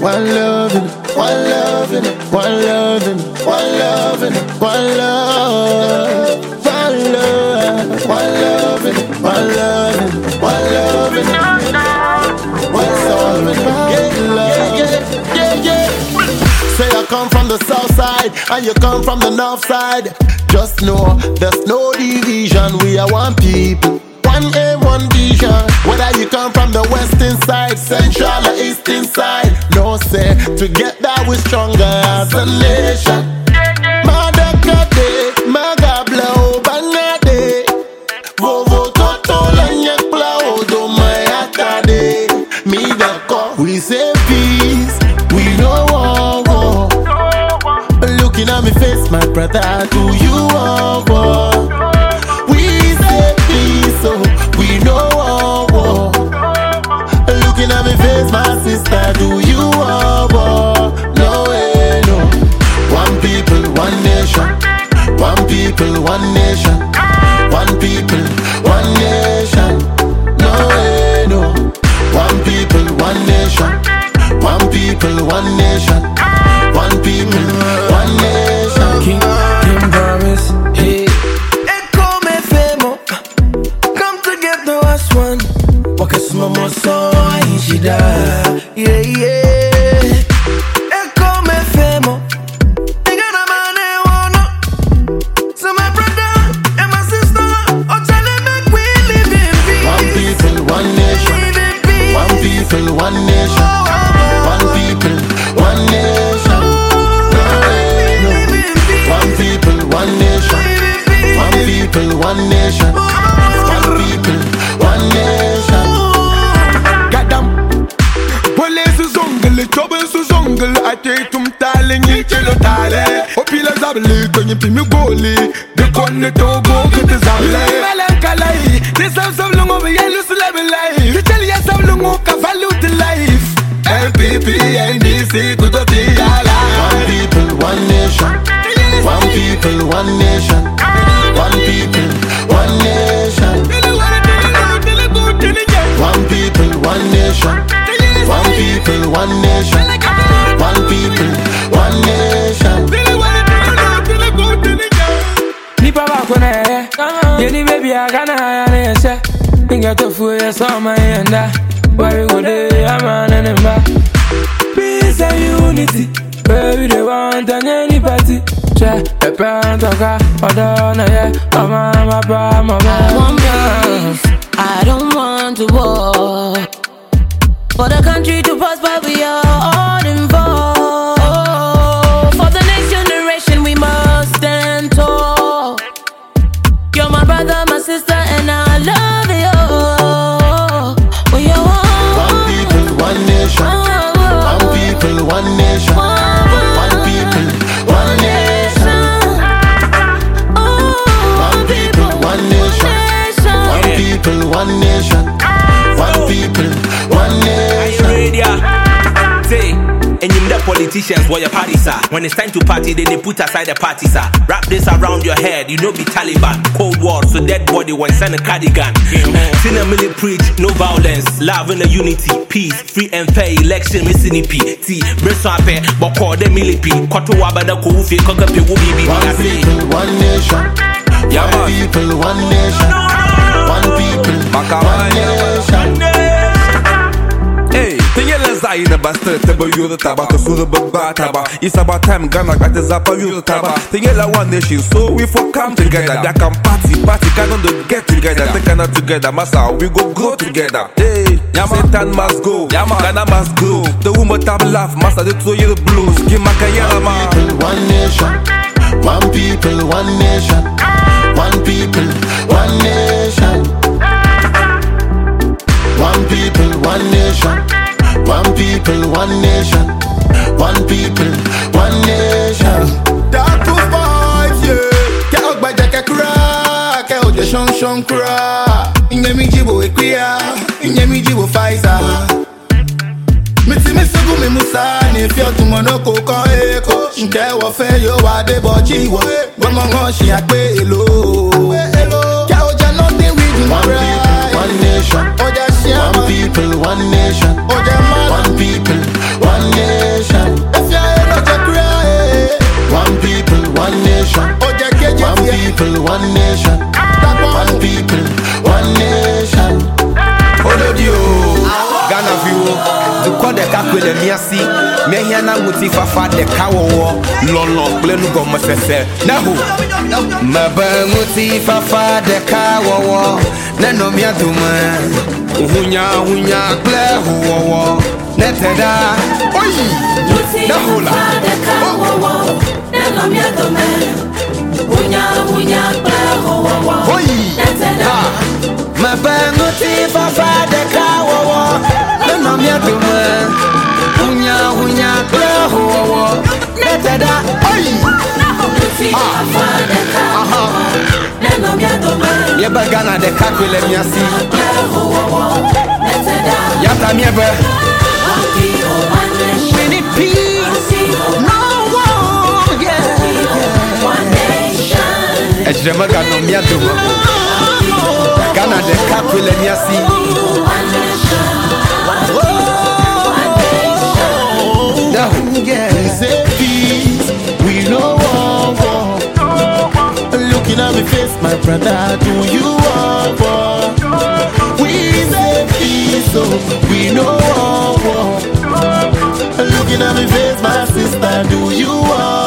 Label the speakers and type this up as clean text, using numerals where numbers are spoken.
Speaker 1: one loving, one loving, one loving, one loving, one love, one love, one loving, one loving, one loving, one loving, get love, yeah. Say I come from the south side and you come from the north side. Just know there's no division. We are one people, one aim, one vision. Whether you come from the western side, central or eastern side, no say together we're stronger as a nation. Madakade, magabla banade, vovo toto lanyek plao do mayakade. Me the call, we say peace, we know war. Looking at me face, my brother, do you war? We say peace, so we know war. Looking at me face, my sister, do you war? No way, no. One people, one nation. One people, one nation. One people, one nation. No way, no. One people, one nation. One people, one nation. One people, one nation.
Speaker 2: King promise, hey. Echo me femo, come together as one. Walk as mama so I she die. Yeah. Echo me femo, ain't got a man I wanna. So my brother and my sister, oh tell them make we live in peace.
Speaker 1: One people, one nation. One people, one nation. One people, one nation. One people, one nation. One people, one nation. One people, one nation.
Speaker 3: Gadam, police zongle, trouble su zongle. I take tum taling in chelo tale. Opila zabli, kwenye pimi goli. De konne togo kete zabli. Melankalai, this house of lungo we yellow celeb life. You tell yourself lungo ka value to life. LPP, NDC, kuto tiyala.
Speaker 1: One people, one nation. One people, one nation. One people, one nation. One people, one nation. One people, one nation. One people, one nation.
Speaker 2: Nipa bakone, yeni baby agana ya nese. Inga tofu ya soma yenda. Where you go there, I'm on and peace and unity. Baby, they want any party. Check a parent of God, or down there.
Speaker 4: I want peace, I don't want to war. For the country to prosper, we are all involved. For the next generation, we must stand tall. You're my brother, my sister, and I love you. We are
Speaker 1: one people, one nation. One people, one nation. One people, one nation. One people, one nation. One people, one nation. One people, one nation.
Speaker 5: Are you ready? Say, and you the politicians where your parties are. When it's time to party, then they put aside the parties are. Wrap this around your head, you know be Taliban. Cold War, so dead body when send a cardigan. Seen a milli preach, no violence, love and a unity, peace, free and fair election, missing EP. T, breast up, but call them millipi. Koto wabada koufi, kokapi wubi.
Speaker 1: One people, one nation. One people, one nation. One people, one nation.
Speaker 3: Hey, Tingela in the bastard, table you the taba, to sue the bataba. It's about time Ghana got the zappa, you the taba. Tingela one nation, so we for come together. They can party, cannot get together. They cannot together, massa, we go together. Hey, Satan must go, Ghana must go. The woman tab laugh, master, they throw you the blues. Give Makayana, man.
Speaker 1: One nation, one people, one nation. One people, one nation. One people, one nation. One people, one nation. One people, one nation.
Speaker 3: Dark to fight, yeah. Get by the crack, out the shon crack. In the mijibo equia, in the mijibo Pfizer. Miti misogu me musani, if you're to monoko ko eko. Nke wo fe yo wa de bochi wo. Gomongo shi agbe elo. Ka oja nothing reading right.
Speaker 1: One nation.
Speaker 3: Oja share.
Speaker 1: One people, one nation.
Speaker 3: Oja man.
Speaker 1: One people, one nation.
Speaker 2: The quad the caquilla miasi, Mayana muti fafa the cow, Lolo, Glenugo Massa, Nahu, Maba muti fafa the cow, Nano Miatuma, Hunya, Claire, who Netada, Oi, Nahula,
Speaker 4: Nano Miatuma, Hunya, Claire,
Speaker 2: Oi, my banguti fafa the cow, Nano Miatuma, Hunya, Claire, Netada, Oi, Yabagana the Caquilla Miasi, Yata Miaba, Mini Peace, no war, yeah. Ejamagano Miaduma, Gana the Caquilla Miasi.
Speaker 1: We know war. Looking at me face, my brother, do you want war? We say peace, so we know war. Looking at me face, my sister, do you want